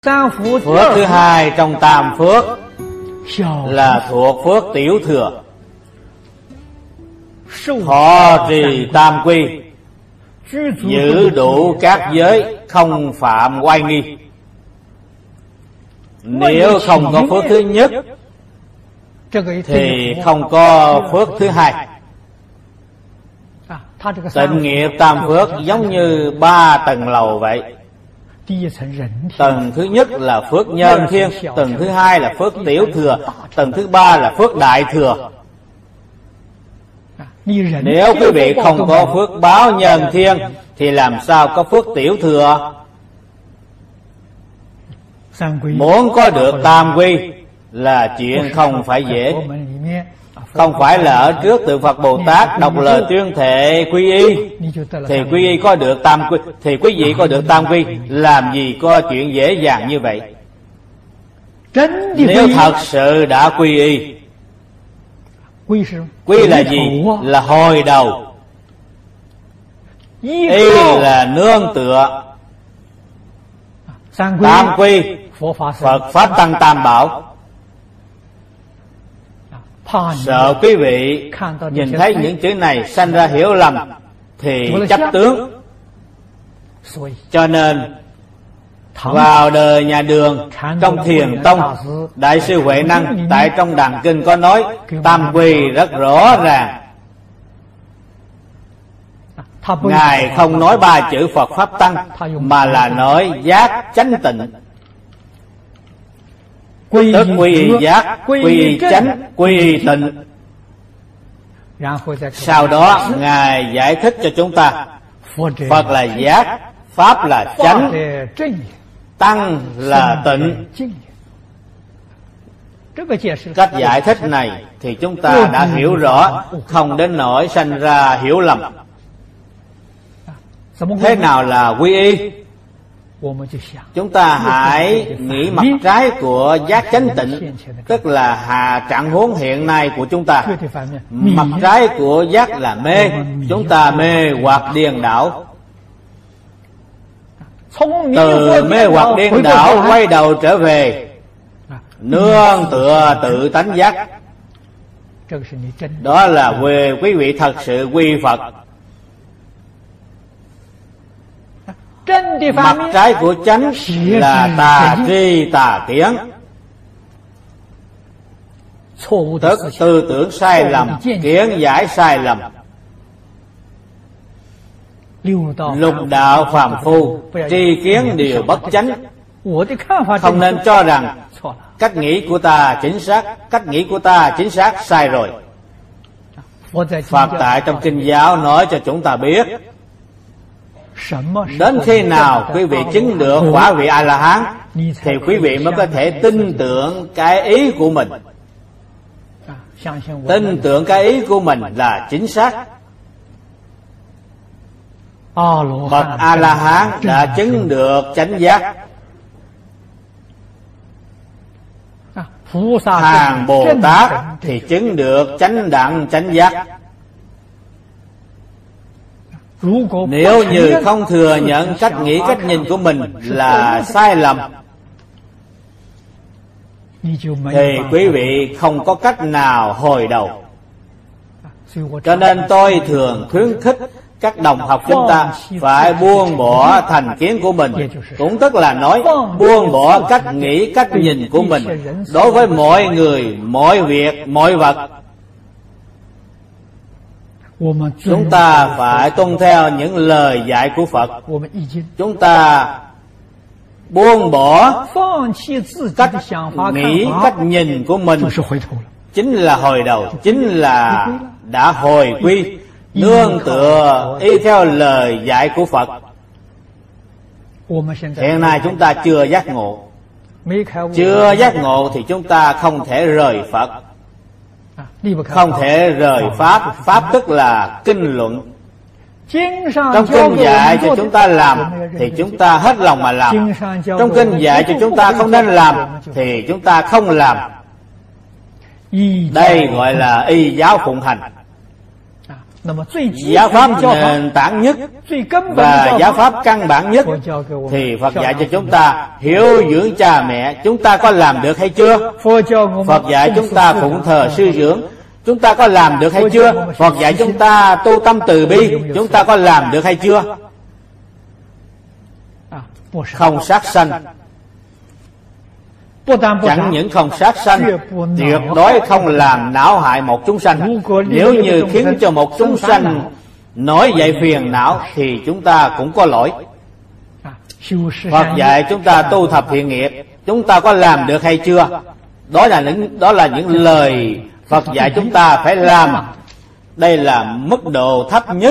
Phước thứ hai trong tam phước là thuộc phước tiểu thừa. Thọ trì tam quy, giữ đủ các giới, không phạm oai nghi. Nếu không có phước thứ nhất thì không có phước thứ hai. Tịnh nghiệp tam phước giống như 3 tầng lầu vậy. Tầng thứ nhất là phước nhân thiên, tầng thứ hai là phước tiểu thừa, tầng thứ ba là phước đại thừa. Nếu quý vị không có phước báo nhân thiên thì làm sao có phước tiểu thừa? Muốn có được tam quy là chuyện không phải dễ. Không phải là ở trước tượng Phật Bồ Tát đọc lời tuyên thệ quy y thì quý y có được tam quy, thì quý vị có được tam quy. Làm gì có chuyện dễ dàng như vậy? Nếu thật sự đã quy y, quy là gì? Là hồi đầu. Y là nương tựa. Tam quy, Phật Pháp Tăng Tam Bảo. Sợ quý vị nhìn thấy những chữ này sanh ra hiểu lầm thì chấp tướng. Cho nên vào đời nhà Đường, trong Thiền Tông, Đại sư Huệ Năng tại trong Đàn Kinh có nói tam quy rất rõ ràng. Ngài không nói 3 chữ Phật Pháp Tăng, mà là nói giác chánh tịnh. Tức quy y giác, quy y chánh, quy y tịnh. Sau đó Ngài giải thích cho chúng ta, Phật là giác, Pháp là chánh, Tăng là tịnh. Cách giải thích này thì chúng ta đã hiểu rõ, không đến nỗi sanh ra hiểu lầm. Thế nào là quy y? Chúng ta hãy nghĩ mặt trái của giác chánh tịnh, tức là trạng huống hiện nay của chúng ta. Mặt trái của giác là mê, chúng ta mê hoặc điên đảo. Từ mê hoặc điên đảo quay đầu trở về nương tựa tự tánh giác. Đó là về quý vị thật sự quy Phật. Mặt trái của chánh là tà tri tà kiến, tức tư tưởng sai lầm, kiến giải sai lầm. Lục đạo phàm phu tri kiến đều bất chánh. Không nên cho rằng cách nghĩ của ta chính xác, cách nghĩ của ta chính xác, sai rồi. Phật tại trong Kinh giáo nói cho chúng ta biết, đến khi nào quý vị chứng được quả vị A-la-hán thì quý vị mới có thể tin tưởng cái ý của mình. Tin tưởng cái ý của mình là chính xác. Bậc A-la-hán đã chứng được chánh giác. Hàng Bồ Tát thì chứng được chánh đẳng chánh giác. Nếu như không thừa nhận cách nghĩ cách nhìn của mình là sai lầm thì quý vị không có cách nào hồi đầu. Cho nên tôi thường khuyến khích các đồng học chúng ta phải buông bỏ thành kiến của mình, cũng tức là nói buông bỏ cách nghĩ cách nhìn của mình đối với mọi người, mọi việc, mọi vật. Chúng ta phải tuân theo những lời dạy của Phật. Chúng ta buông bỏ cách nghĩ cách nhìn của mình, chính là hồi đầu, chính là đã hồi quy, nương tựa y theo lời dạy của Phật. Hiện nay chúng ta chưa giác ngộ. Chưa giác ngộ thì chúng ta không thể rời Phật, không thể rời Pháp. Pháp tức là kinh luận. Trong kinh dạy cho chúng ta làm thì chúng ta hết lòng mà làm. Trong kinh dạy cho chúng ta không nên làm thì chúng ta không làm. Đây gọi là y giáo phụng hành. Giáo pháp nền tảng nhất và giáo pháp căn bản nhất thì Phật dạy cho chúng ta hiếu dưỡng cha mẹ. Chúng ta có làm được hay chưa? Phật dạy chúng ta phụng thờ sư trưởng. Chúng ta có làm được hay chưa? Phật dạy chúng ta tu tâm từ bi. Chúng ta có làm được hay chưa? Không sát sanh. Chẳng những không sát sanh, tuyệt đối không làm não hại một chúng sanh. Nếu như khiến cho một chúng sanh nổi dậy phiền não thì chúng ta cũng có lỗi. Phật dạy chúng ta tu thập thiện nghiệp. Chúng ta có làm được hay chưa? Đó là những lời Phật dạy chúng ta phải làm. Đây là mức độ thấp nhất.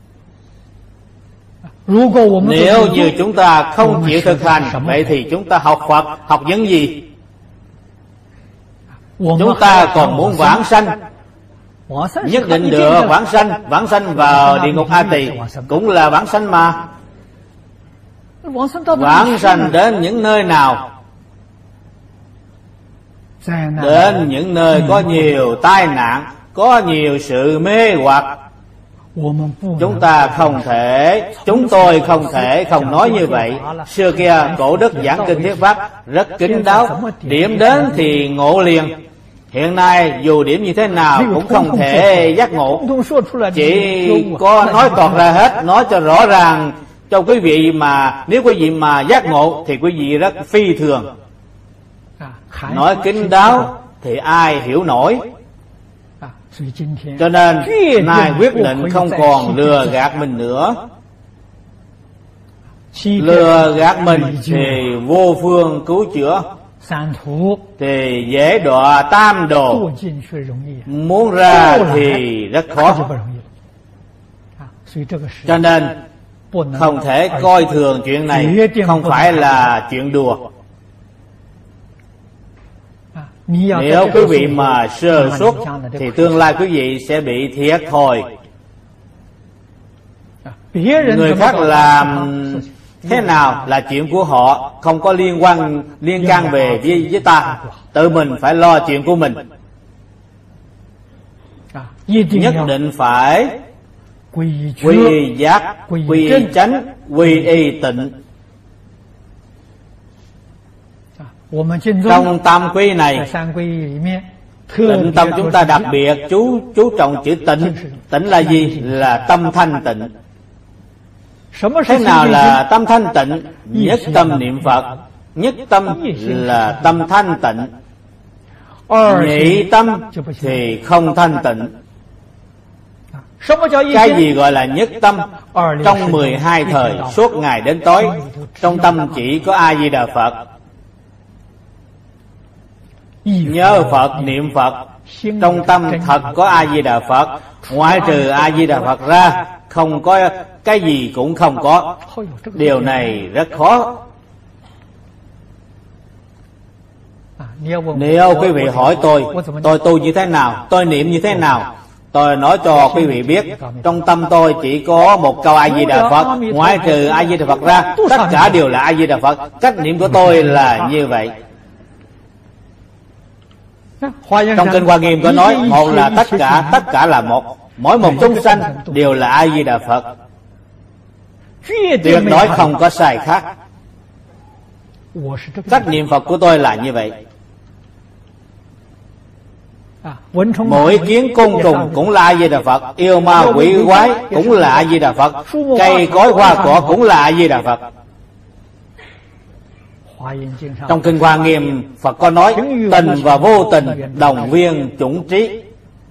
Nếu như chúng ta không chịu thực hành, vậy thì chúng ta học Phật học những gì? Chúng ta còn muốn vãng sanh, nhất định được vãng sanh vào địa ngục A Tỳ cũng là vãng sanh mà. Vãng sanh đến những nơi nào? Đến những nơi có nhiều tai nạn, có nhiều sự mê hoặc. Chúng tôi không thể không nói như vậy. Xưa kia cổ đức giảng kinh thuyết pháp rất kín đáo, điểm đến thì ngộ liền. Hiện nay dù điểm như thế nào cũng không thể giác ngộ. Chỉ có nói toạc ra hết, nói cho rõ ràng cho quý vị, mà nếu quý vị mà giác ngộ thì quý vị rất phi thường. Nói kín đáo thì ai hiểu nổi. Cho nên Ngài quyết định không còn lừa gạt mình nữa. Lừa gạt mình thì vô phương cứu chữa, thì dễ đọa tam đồ, muốn ra thì rất khó. Cho nên không thể coi thường chuyện này, không phải là chuyện đùa. Nếu quý vị mà sơ suất thì tương lai quý vị sẽ bị thiệt thòi. Người khác làm thế nào là chuyện của họ, không có liên can về với ta. Tự mình phải lo chuyện của mình. Nhất định phải quy y giác, quy y chánh, quy y tịnh. Trong tam quy này, tịnh tâm chúng ta đặc biệt chú trọng chữ tịnh. Tịnh là gì? Là tâm thanh tịnh. Thế nào là tâm thanh tịnh? Nhất tâm niệm Phật. Nhất tâm là tâm thanh tịnh. Nhị tâm thì không thanh tịnh. Cái gì gọi là nhất tâm? Trong 12 thời suốt ngày đến tối, trong tâm chỉ có A Di Đà Phật. Nhớ Phật, niệm Phật, trong tâm thật có A Di Đà Phật. Ngoại trừ A Di Đà Phật ra, không có cái gì cũng không có. Điều này rất khó. Nếu quý vị hỏi tôi tu như thế nào, tôi niệm như thế nào, tôi nói cho quý vị biết, trong tâm tôi chỉ có một câu A Di Đà Phật. Ngoại trừ A Di Đà Phật ra, tất cả đều là A Di Đà Phật. Cách niệm của tôi là như vậy. Trong kinh Hoa Nghiêm có nói, một là tất cả là một. Mỗi một chúng sanh đều là A Di Đà Phật. Tuyệt đối không có sai khác. Cách niệm Phật của tôi là như vậy. Mỗi kiến côn trùng cũng là A Di Đà Phật. Yêu ma quỷ quái cũng là A Di Đà Phật. Cây cối hoa cỏ cũng là A Di Đà Phật. Trong kinh Hoa Nghiêm, Phật có nói tình và vô tình đồng viên chủng trí.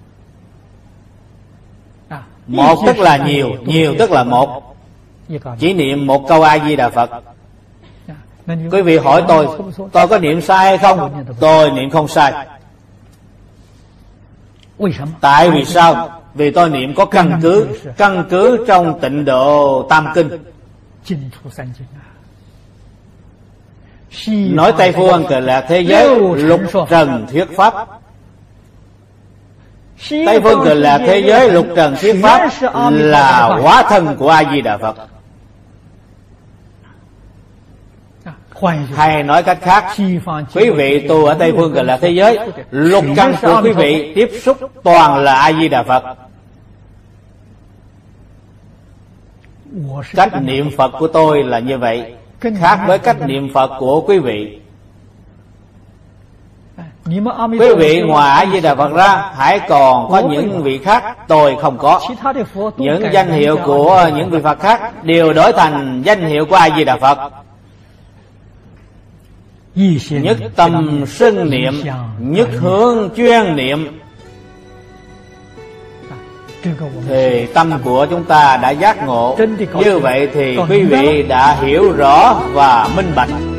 Một tức là nhiều, nhiều tức là một. Chỉ niệm một câu A Di Đà Phật. Quý vị hỏi tôi có niệm sai hay không? Tôi niệm không sai. Tại vì sao? Vì tôi niệm có căn cứ trong Tịnh Độ Tam Kinh. Nói Tây Phương Cực Lạc thế giới lục trần thuyết pháp. Tây Phương Cực Lạc thế giới lục trần thuyết pháp là hóa thân của A Di Đà Phật. Hay nói cách khác, quý vị tu ở Tây Phương Cực Lạc thế giới, lục căn của quý vị tiếp xúc toàn là A Di Đà Phật. Cách niệm Phật của tôi là như vậy, khác với cách niệm Phật của quý vị. Quý vị ngoài A Di Đà Phật ra, hãy còn có những vị khác tôi không có. Những danh hiệu của những vị Phật khác đều đổi thành danh hiệu của A Di Đà Phật. Nhất tâm xưng niệm, nhất hướng chuyên niệm, thì tâm của chúng ta đã giác ngộ. Như vậy thì quý vị đã hiểu rõ và minh bạch.